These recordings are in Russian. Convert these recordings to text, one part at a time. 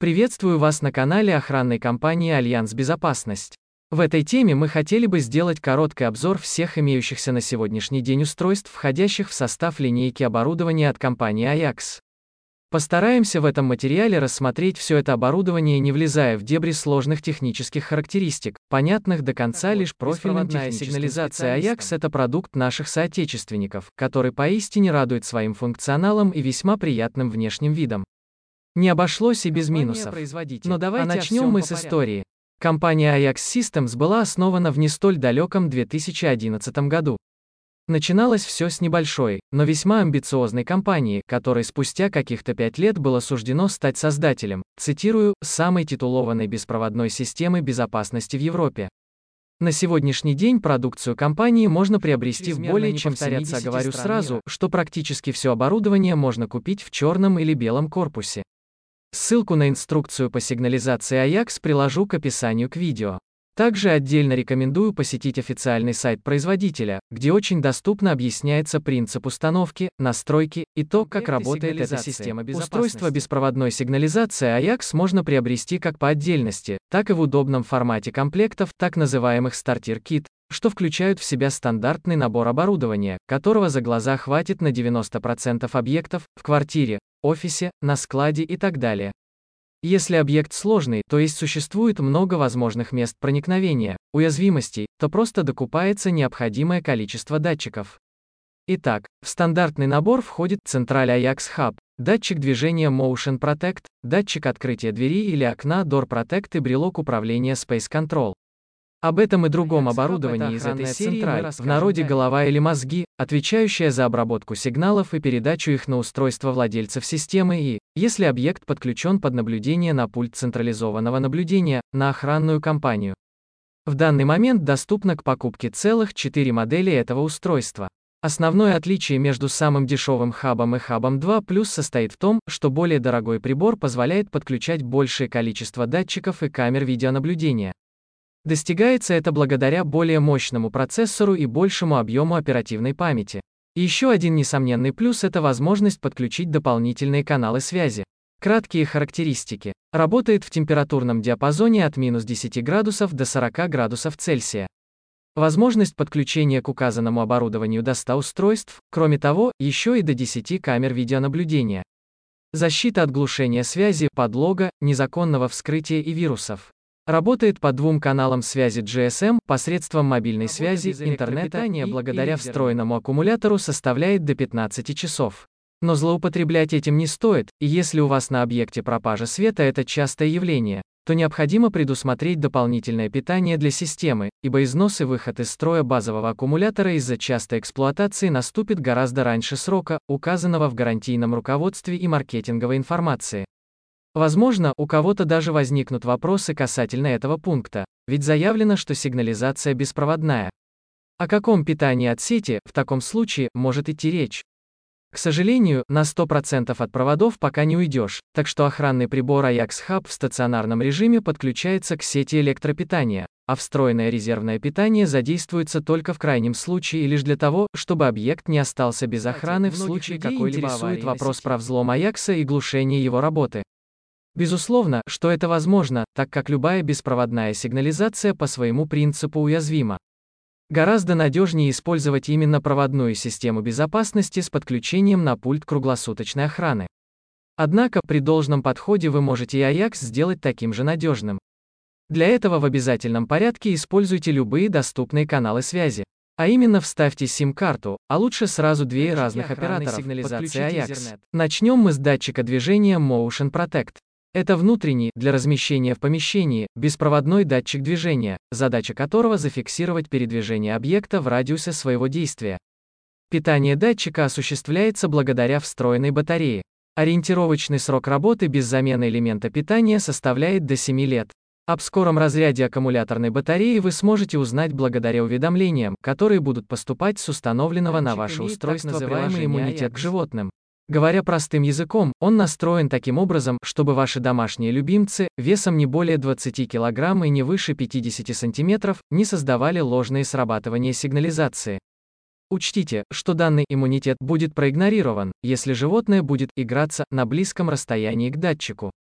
Приветствую вас на канале охранной компании Альянс Безопасность. В этой теме мы хотели бы сделать короткий обзор всех имеющихся на сегодняшний день устройств, входящих в состав линейки оборудования от компании Ajax. Постараемся в этом материале рассмотреть все это оборудование, не влезая в дебри сложных технических характеристик, понятных до конца лишь профильным техническим сигнализация Ajax – это продукт наших соотечественников, который поистине радует своим функционалом и весьма приятным внешним видом. Не обошлось и без минусов. Но давайте начнем мы с истории. Компания Ajax Systems была основана в не столь далеком 2011 году. Начиналось все с небольшой, но весьма амбициозной компании, которой спустя каких-то 5 лет было суждено стать создателем, цитирую, самой титулованной беспроводной системы безопасности в Европе. На сегодняшний день продукцию компании можно приобрести в более чем 70 говорю сразу, что практически все оборудование можно купить в черном или белом корпусе. Ссылку на инструкцию по сигнализации Ajax приложу к описанию к видео. Также отдельно рекомендую посетить официальный сайт производителя, где очень доступно объясняется принцип установки, настройки и то, как работает эта система безопасности. Устройство беспроводной сигнализации Ajax можно приобрести как по отдельности, так и в удобном формате комплектов, так называемых стартер-кит, что включают в себя стандартный набор оборудования, которого за глаза хватит на 90% объектов, в квартире, офисе, на складе и так далее. Если объект сложный, то есть существует много возможных мест проникновения, уязвимостей, то просто докупается необходимое количество датчиков. Итак, в стандартный набор входит централь Ajax Hub, датчик движения Motion Protect, датчик открытия двери или окна Door Protect и брелок управления Space Control. Об этом и другом оборудовании из этой серии в народе голова или мозги, отвечающая за обработку сигналов и передачу их на устройство владельцев системы и, если объект подключен под наблюдение на пульт централизованного наблюдения, на охранную компанию. В данный момент доступно к покупке целых 4 модели этого устройства. Основное отличие между самым дешевым хабом и хабом 2 Plus состоит в том, что более дорогой прибор позволяет подключать большее количество датчиков и камер видеонаблюдения. Достигается это благодаря более мощному процессору и большему объему оперативной памяти. Еще один несомненный плюс – это возможность подключить дополнительные каналы связи. Краткие характеристики. Работает в температурном диапазоне от минус 10 градусов до 40 градусов Цельсия. Возможность подключения к указанному оборудованию до 100 устройств, кроме того, еще и до 10 камер видеонаблюдения. Защита от глушения связи, подлога, незаконного вскрытия и вирусов. Работает по 2 каналам связи GSM, посредством мобильной связи, интернета, благодаря встроенному аккумулятору составляет до 15 часов. Но злоупотреблять этим не стоит, и если у вас на объекте пропажа света – это частое явление, то необходимо предусмотреть дополнительное питание для системы, ибо износ и выход из строя базового аккумулятора из-за частой эксплуатации наступит гораздо раньше срока, указанного в гарантийном руководстве и маркетинговой информации. Возможно, у кого-то даже возникнут вопросы касательно этого пункта, ведь заявлено, что сигнализация беспроводная. О каком питании от сети, в таком случае, может идти речь? К сожалению, на 100% от проводов пока не уйдешь, так что охранный прибор Ajax Hub в стационарном режиме подключается к сети электропитания, а встроенное резервное питание задействуется только в крайнем случае и лишь для того, чтобы объект не остался без охраны в случае какой-либо аварии. Вопрос про взлом Ajax и глушение его работы. Безусловно, что это возможно, так как любая беспроводная сигнализация по своему принципу уязвима. Гораздо надежнее использовать именно проводную систему безопасности с подключением на пульт круглосуточной охраны. Однако, при должном подходе вы можете и Ajax сделать таким же надежным. Для этого в обязательном порядке используйте любые доступные каналы связи. А именно вставьте SIM-карту, а лучше сразу 2 разных операторов, подключите Ajax. Начнем мы с датчика движения Motion Protect. Это внутренний, для размещения в помещении, беспроводной датчик движения, задача которого зафиксировать передвижение объекта в радиусе своего действия. Питание датчика осуществляется благодаря встроенной батарее. Ориентировочный срок работы без замены элемента питания составляет до 7 лет. Об скором разряде аккумуляторной батареи вы сможете узнать благодаря уведомлениям, которые будут поступать с установленного на ваше устройство приложения иммунитет к животным. Говоря простым языком, он настроен таким образом, чтобы ваши домашние любимцы, весом не более 20 кг и не выше 50 см, не создавали ложные срабатывания сигнализации. Учтите, что данный иммунитет будет проигнорирован, если животное будет играться на близком расстоянии к датчику.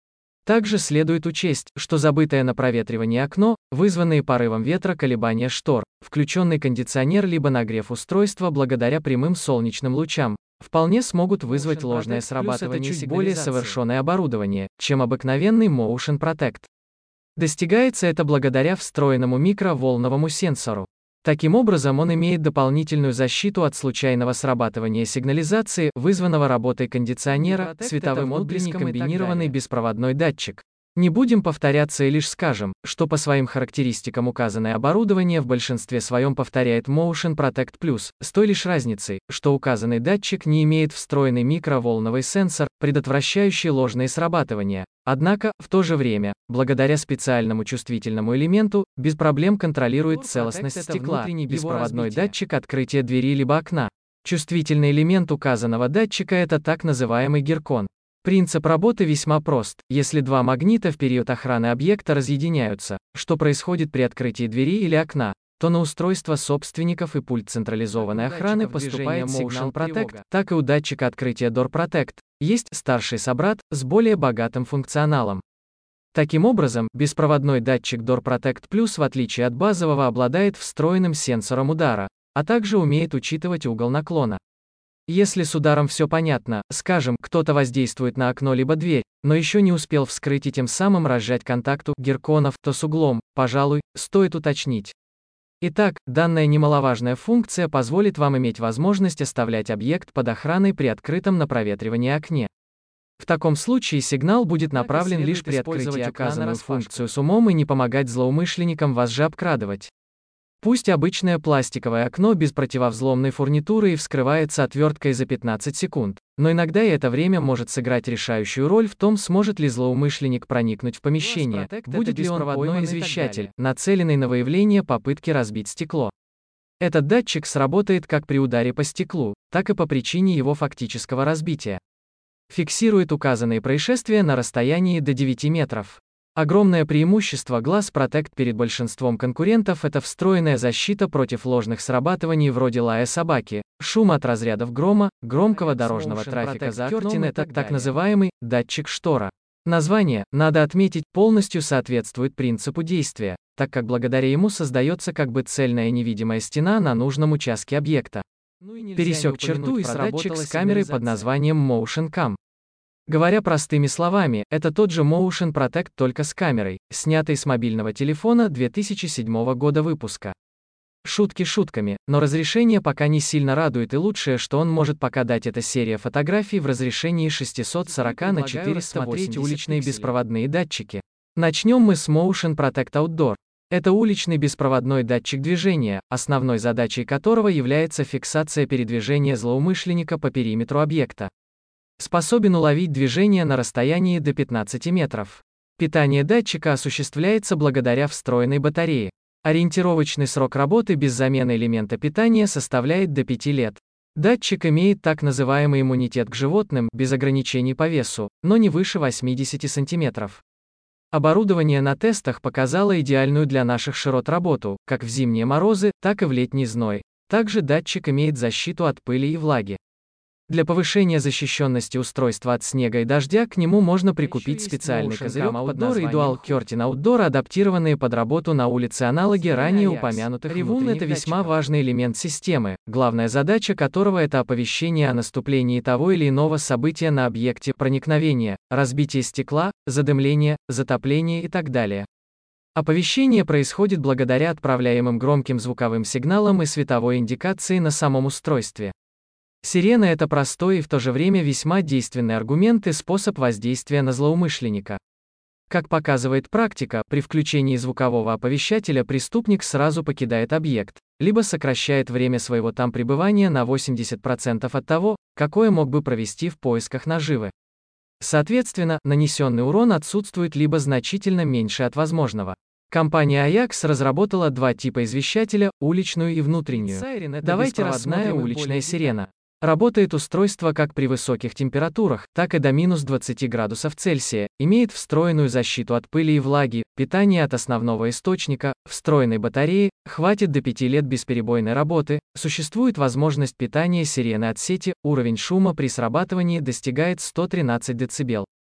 Также следует учесть, что забытое на проветривании окно, вызванные порывом ветра колебания штор, включенный кондиционер либо нагрев устройства благодаря прямым солнечным лучам, вполне смогут вызвать ложное срабатывание сигнализации. Это чуть более совершенное оборудование, чем обыкновенный Motion Protect. Достигается это благодаря встроенному микроволновому сенсору. Таким образом, он имеет дополнительную защиту от случайного срабатывания сигнализации, вызванного работой кондиционера, световым отблеском и комбинированный беспроводной датчик. Не будем повторяться и лишь скажем, что по своим характеристикам указанное оборудование в большинстве своем повторяет Motion Protect Plus, с той лишь разницей, что указанный датчик не имеет встроенный микроволновый сенсор, предотвращающий ложные срабатывания. Однако, в то же время, благодаря специальному чувствительному элементу, без проблем контролирует целостность стекла, беспроводной датчик открытия двери либо окна. Чувствительный элемент указанного датчика – это так называемый гиркон. Принцип работы весьма прост. Если два магнита в период охраны объекта разъединяются, что происходит при открытии двери или окна, то на устройство собственников и пульт централизованной охраны поступает Motion Protect, так и у датчика открытия Door Protect есть старший собрат с более богатым функционалом. Таким образом, беспроводной датчик Door Protect Plus, в отличие от базового, обладает встроенным сенсором удара, а также умеет учитывать угол наклона. Если с ударом все понятно, скажем, кто-то воздействует на окно либо дверь, но еще не успел вскрыть и тем самым разжать контакту гирконов, то с углом, пожалуй, стоит уточнить. Итак, данная немаловажная функция позволит вам иметь возможность оставлять объект под охраной при открытом на проветривании окне. В таком случае сигнал будет направлен лишь при открытии указанную функцию с умом и не помогать злоумышленникам вас же обкрадывать. Пусть обычное пластиковое окно без противовзломной фурнитуры и вскрывается отверткой за 15 секунд, но иногда и это время может сыграть решающую роль в том, сможет ли злоумышленник проникнуть в помещение, будет ли он пойманный извещатель, нацеленный на выявление попытки разбить стекло. Этот датчик сработает как при ударе по стеклу, так и по причине его фактического разбития. Фиксирует указанные происшествия на расстоянии до 9 метров. Огромное преимущество Glass Protect перед большинством конкурентов – это встроенная защита против ложных срабатываний вроде лая собаки, шума от разрядов грома, громкого дорожного трафика за окном. Это так называемый датчик штора. Название, надо отметить, полностью соответствует принципу действия, так как благодаря ему создается как бы цельная невидимая стена на нужном участке объекта. Пересек черту и датчик с камерой под названием Motion Cam. Говоря простыми словами, это тот же Motion Protect, только с камерой, снятой с мобильного телефона 2007 года выпуска. Шутки шутками, но разрешение пока не сильно радует, и лучшее, что он может пока дать, это серия фотографий в разрешении 640 на 480 уличные беспроводные датчики. Начнем мы с Motion Protect Outdoor. Это уличный беспроводной датчик движения, основной задачей которого является фиксация передвижения злоумышленника по периметру объекта. Способен уловить движение на расстоянии до 15 метров. Питание датчика осуществляется благодаря встроенной батарее. Ориентировочный срок работы без замены элемента питания составляет до 5 лет. Датчик имеет так называемый иммунитет к животным, без ограничений по весу, но не выше 80 сантиметров. Оборудование на тестах показало идеальную для наших широт работу, как в зимние морозы, так и в летний зной. Также датчик имеет защиту от пыли и влаги. Для повышения защищенности устройства от снега и дождя к нему можно прикупить специальный козырек под названием Dual Curtain Outdoor, адаптированные под работу на улице аналоги ранее упомянутых. Ревун – это весьма важный элемент системы, главная задача которого – это оповещение о наступлении того или иного события на объекте, проникновения, разбитие стекла, задымление, затопление и так далее. Оповещение происходит благодаря отправляемым громким звуковым сигналам и световой индикации на самом устройстве. Сирена – это простой и в то же время весьма действенный аргумент и способ воздействия на злоумышленника. Как показывает практика, при включении звукового оповещателя преступник сразу покидает объект, либо сокращает время своего там пребывания на 80% от того, какое мог бы провести в поисках наживы. Соответственно, нанесенный урон отсутствует либо значительно меньше от возможного. Компания Ajax разработала два типа извещателя – уличную и внутреннюю. Давайте рассмотрим уличная сирена. Работает устройство как при высоких температурах, так и до минус 20 градусов Цельсия, имеет встроенную защиту от пыли и влаги, питание от основного источника, встроенной батареи, хватит до 5 лет бесперебойной работы, существует возможность питания сирены от сети, уровень шума при срабатывании достигает 113 дБ.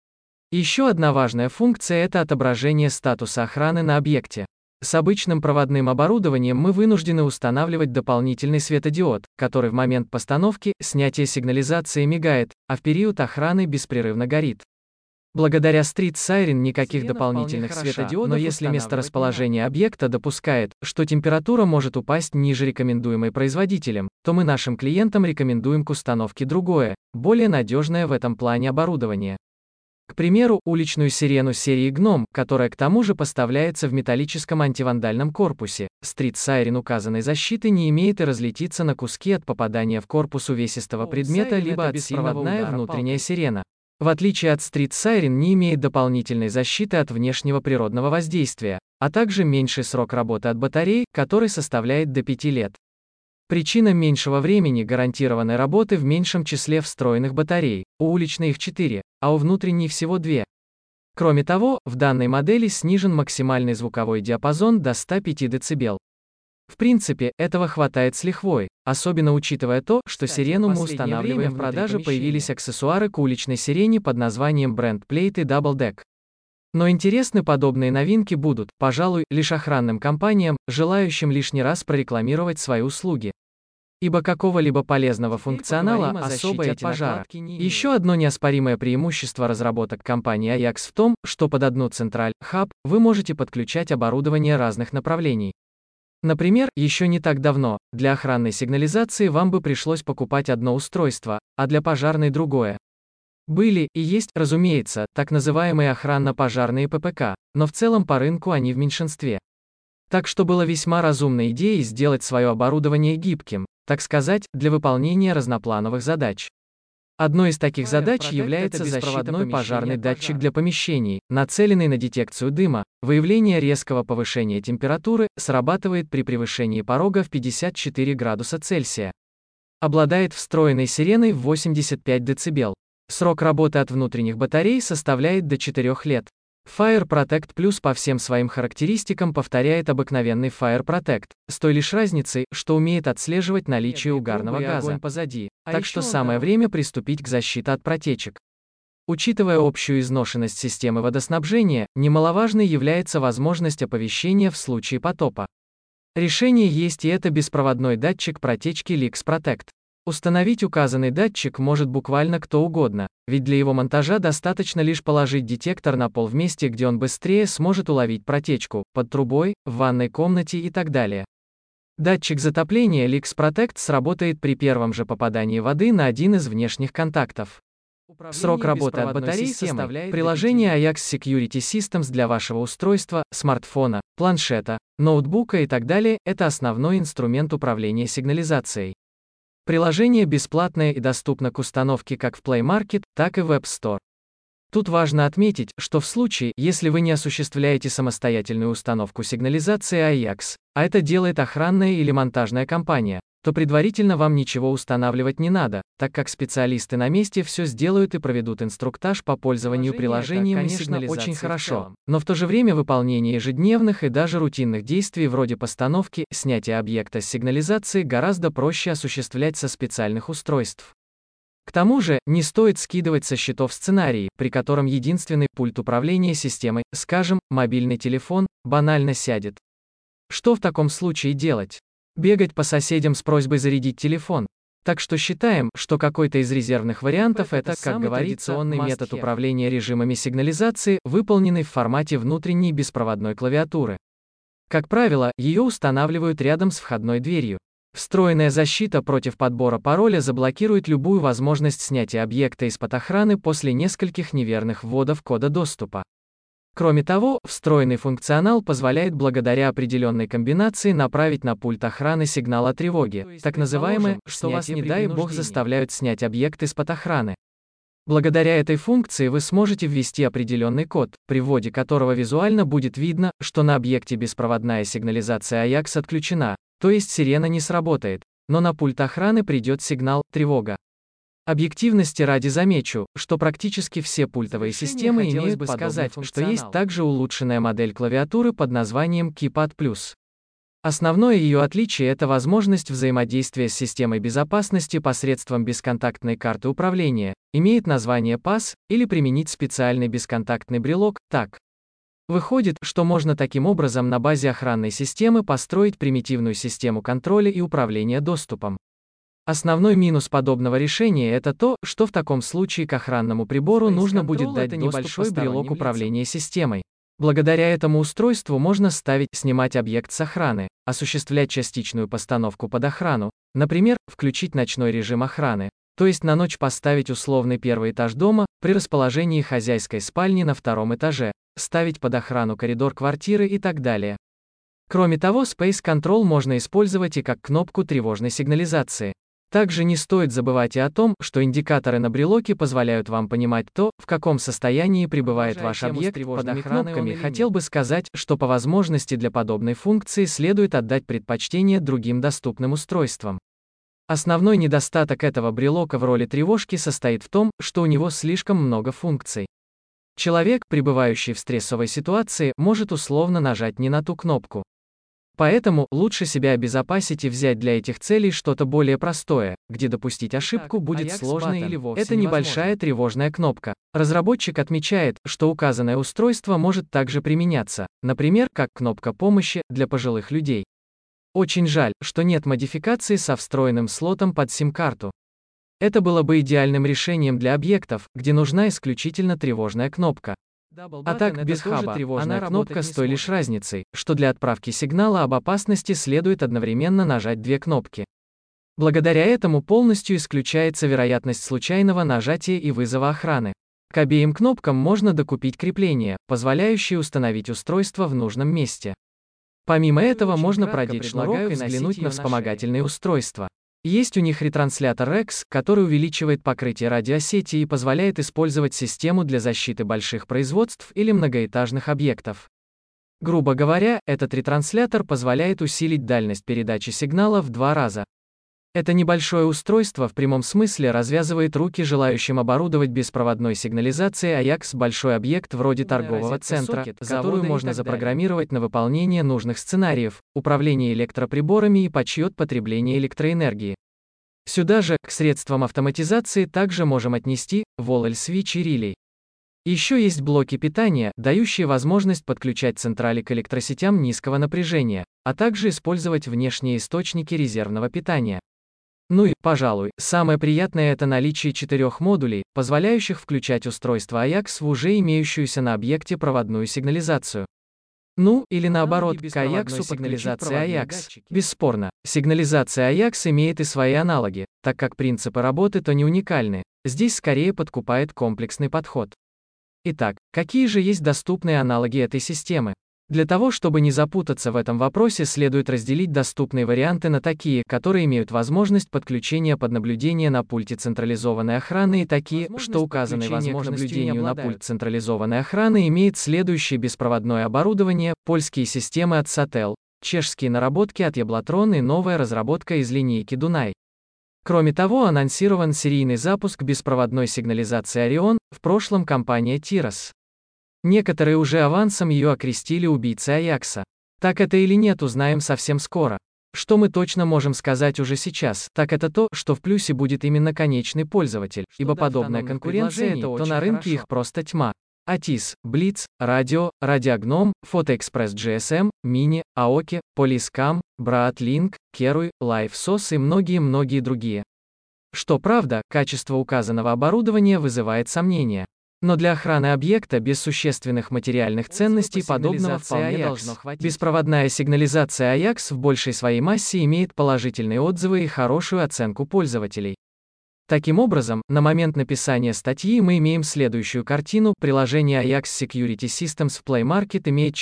Еще одна важная функция – это отображение статуса охраны на объекте. С обычным проводным оборудованием мы вынуждены устанавливать дополнительный светодиод, который в момент постановки, снятия сигнализации мигает, а в период охраны беспрерывно горит. Благодаря Street Siren никаких дополнительных светодиодов, но если месторасположение объекта допускает, что температура может упасть ниже рекомендуемой производителем, то мы нашим клиентам рекомендуем к установке другое, более надежное в этом плане оборудование. К примеру, уличную сирену серии Gnome, которая к тому же поставляется в металлическом антивандальном корпусе. Street Siren указанной защиты не имеет и разлетится на куски от попадания в корпус увесистого предмета либо от беспроводная внутренняя сирена. В отличие от Street Siren не имеет дополнительной защиты от внешнего природного воздействия, а также меньший срок работы от батарей, который составляет до 5 лет. Причина меньшего времени гарантированной работы в меньшем числе встроенных батарей, у уличной их 4, а у внутренней всего 2. Кроме того, в данной модели снижен максимальный звуковой диапазон до 105 дБ. В принципе, этого хватает с лихвой, особенно учитывая то, что сирену мы устанавливаем в продаже, появились аксессуары к уличной сирене под названием Brand Plate и Double Deck. Но интересны подобные новинки будут, пожалуй, лишь охранным компаниям, желающим лишний раз прорекламировать свои услуги. Ибо какого-либо полезного функционала особо от пожара. Еще одно неоспоримое преимущество разработок компании Ajax в том, что под одну Central Hub вы можете подключать оборудование разных направлений. Например, еще не так давно, для охранной сигнализации вам бы пришлось покупать одно устройство, а для пожарной другое. Были и есть, разумеется, так называемые охранно-пожарные ППК, но в целом по рынку они в меньшинстве. Так что было весьма разумной идеей сделать свое оборудование гибким, так сказать, для выполнения разноплановых задач. Одной из таких задач является беспроводной пожарный датчик для помещений, нацеленный на детекцию дыма. Выявление резкого повышения температуры срабатывает при превышении порога в 54 градуса Цельсия. Обладает встроенной сиреной в 85 дБ. Срок работы от внутренних батарей составляет до 4 лет. Fire Protect Plus по всем своим характеристикам повторяет обыкновенный Fire Protect, с той лишь разницей, что умеет отслеживать наличие угарного газа позади, так что самое время приступить к защите от протечек. Учитывая общую изношенность системы водоснабжения, немаловажной является возможность оповещения в случае потопа. Решение есть и это беспроводной датчик протечки Leaks Protect. Установить указанный датчик может буквально кто угодно, ведь для его монтажа достаточно лишь положить детектор на пол в месте, где он быстрее сможет уловить протечку, под трубой, в ванной комнате и так далее. Датчик затопления Leaks Protect сработает при первом же попадании воды на один из внешних контактов. Срок работы от батареи составляет приложение Ajax Security Systems для вашего устройства, смартфона, планшета, ноутбука и так далее – это основной инструмент управления сигнализацией. Приложение бесплатное и доступно к установке как в Play Market, так и в App Store. Тут важно отметить, что в случае, если вы не осуществляете самостоятельную установку сигнализации Ajax, а это делает охранная или монтажная компания, то предварительно вам ничего устанавливать не надо, так как специалисты на месте все сделают и проведут инструктаж по пользованию приложением, это, конечно, очень хорошо, но в то же время выполнение ежедневных и даже рутинных действий вроде постановки, снятия объекта с сигнализации гораздо проще осуществлять со специальных устройств. К тому же, не стоит скидывать со счетов сценарии, при котором единственный пульт управления системой, скажем, мобильный телефон, банально сядет. Что в таком случае делать? Бегать по соседям с просьбой зарядить телефон. Так что считаем, что какой-то из резервных вариантов это, как говорится, традиционный метод управления режимами сигнализации, выполненный в формате внутренней беспроводной клавиатуры. Как правило, ее устанавливают рядом с входной дверью. Встроенная защита против подбора пароля заблокирует любую возможность снятия объекта из-под охраны после нескольких неверных вводов кода доступа. Кроме того, встроенный функционал позволяет благодаря определенной комбинации направить на пульт охраны сигнал о тревоге, так называемое, что вас не дай бог заставляют снять объект из-под охраны. Благодаря этой функции вы сможете ввести определенный код, при вводе которого визуально будет видно, что на объекте беспроводная сигнализация Ajax отключена, то есть сирена не сработает, но на пульт охраны придет сигнал «тревога». Объективности ради замечу, что практически все пультовые системы имеют подобный функционал. Что есть также улучшенная модель клавиатуры под названием Keypad Plus. Основное ее отличие – это возможность взаимодействия с системой безопасности посредством бесконтактной карты управления, имеет название PAS, или применить специальный бесконтактный брелок, TAC. Выходит, что можно таким образом на базе охранной системы построить примитивную систему контроля и управления доступом. Основной минус подобного решения – это то, что в таком случае к охранному прибору нужно будет дать небольшой брелок управления системой. Благодаря этому устройству можно снимать объект с охраны, осуществлять частичную постановку под охрану, например, включить ночной режим охраны, то есть на ночь поставить условный первый этаж дома, при расположении хозяйской спальни на втором этаже, ставить под охрану коридор квартиры и так далее. Кроме того, Space Control можно использовать и как кнопку тревожной сигнализации. Также не стоит забывать и о том, что индикаторы на брелоке позволяют вам понимать то, в каком состоянии пребывает ваш объект. Под кнопками хотел бы сказать, что по возможности для подобной функции следует отдать предпочтение другим доступным устройствам. Основной недостаток этого брелока в роли тревожки состоит в том, что у него слишком много функций. Человек, пребывающий в стрессовой ситуации, может условно нажать не на ту кнопку. Поэтому лучше себя обезопасить и взять для этих целей что-то более простое, где допустить ошибку будет сложно или вовсе это небольшая тревожная кнопка. Разработчик отмечает, что указанное устройство может также применяться, например, как кнопка помощи для пожилых людей. Очень жаль, что нет модификации со встроенным слотом под сим-карту. Это было бы идеальным решением для объектов, где нужна исключительно тревожная кнопка. А так, без хаба, тревожная кнопка с той лишь разницей, что для отправки сигнала об опасности следует одновременно нажать две кнопки. Благодаря этому полностью исключается вероятность случайного нажатия и вызова охраны. К обеим кнопкам можно докупить крепление, позволяющее установить устройство в нужном месте. Помимо этого можно продеть шнурок и взглянуть на вспомогательные устройства. Есть у них ретранслятор REX, который увеличивает покрытие радиосети и позволяет использовать систему для защиты больших производств или многоэтажных объектов. Грубо говоря, этот ретранслятор позволяет усилить дальность передачи сигнала в 2 раза. Это небольшое устройство в прямом смысле развязывает руки желающим оборудовать беспроводной сигнализацией AIAX большой объект вроде торгового центра, которую можно запрограммировать на выполнение нужных сценариев, управление электроприборами и подсчет потребления электроэнергии. Сюда же, к средствам автоматизации также можем отнести Wall Switch и релей. Еще есть блоки питания, дающие возможность подключать централи к электросетям низкого напряжения, а также использовать внешние источники резервного питания. Ну и, пожалуй, самое приятное – это наличие 4 модулей, позволяющих включать устройство AIAX в уже имеющуюся на объекте проводную сигнализацию. Ну, или наоборот, к AIAX сигнализации AIAX. Бесспорно, сигнализация AIAX имеет и свои аналоги, так как принципы работы то не уникальны, здесь скорее подкупает комплексный подход. Итак, какие же есть доступные аналоги этой системы? Для того, чтобы не запутаться в этом вопросе, следует разделить доступные варианты на такие, которые имеют возможность подключения под наблюдение на пульте централизованной охраны, и такие, что указанной возможностью наблюдению на пульт централизованной охраны имеет следующее беспроводное оборудование, польские системы от Satel, чешские наработки от Jablotron и новая разработка из линейки Dunai. Кроме того, анонсирован серийный запуск беспроводной сигнализации Orion, в прошлом компания Tiras. Некоторые уже авансом ее окрестили убийцей AIAX. Так это или нет, узнаем совсем скоро. Что мы точно можем сказать уже сейчас, так это то, что в плюсе будет именно конечный пользователь, ибо подобная конкуренция, то на рынке их просто тьма. Atis, Blitz, Radio, Radiognome, PhotoExpress GSM, Mini, Aoki, Poliscam, Braatlink, Kerui, LiveSOS и многие-многие другие. Что правда, качество указанного оборудования вызывает сомнения. Но для охраны объекта без существенных материальных ценностей подобного вполне должно хватить. Беспроводная сигнализация AIAX в большей своей массе имеет положительные отзывы и хорошую оценку пользователей. Таким образом, на момент написания статьи мы имеем следующую картину. Приложение AIAX Security Systems в Play Market имеет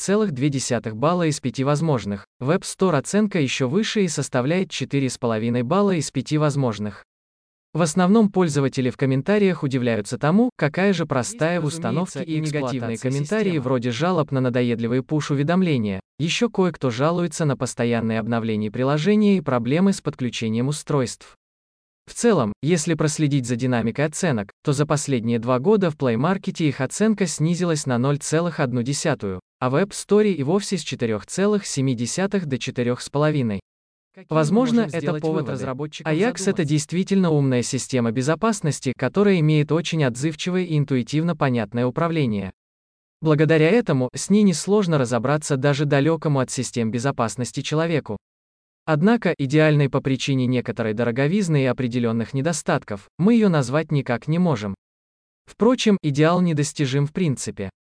4,2 балла из 5 возможных. В App Store оценка еще выше и составляет 4,5 балла из 5 возможных. В основном пользователи в комментариях удивляются тому, какая же простая в установке и негативные комментарии вроде жалоб на надоедливые пуш-уведомления. Еще кое-кто жалуется на постоянные обновления приложения и проблемы с подключением устройств. В целом, если проследить за динамикой оценок, то за последние 2 года в Play Market их оценка снизилась на 0,1. а в App Store и вовсе с 4,7 до 4,5. Возможно, это повод разработчикам Ajax — это действительно умная система безопасности, которая имеет очень отзывчивое и интуитивно понятное управление. Благодаря этому, с ней несложно разобраться даже далекому от систем безопасности человеку. Однако, идеальной по причине некоторой дороговизны и определенных недостатков, мы ее назвать никак не можем. Впрочем, идеал недостижим в принципе.